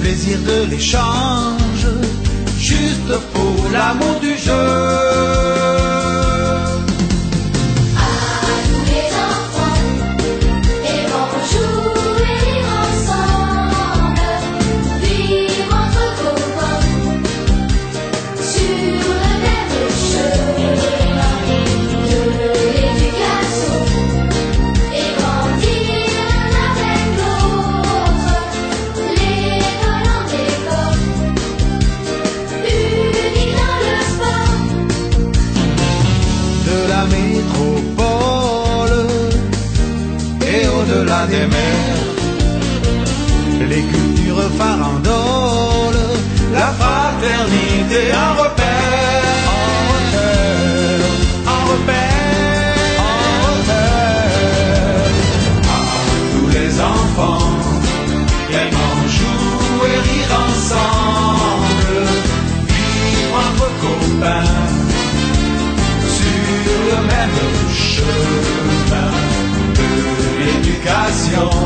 plaisir de l'échange, juste pour l'amour du jeu. Métropole et au-delà des mers, les cultures farandolent, la fraternité un repère, un repère, un repère. À tous les enfants, vraiment jouer, rire ensemble, vivre entre copains. Le même chemin de l'éducation.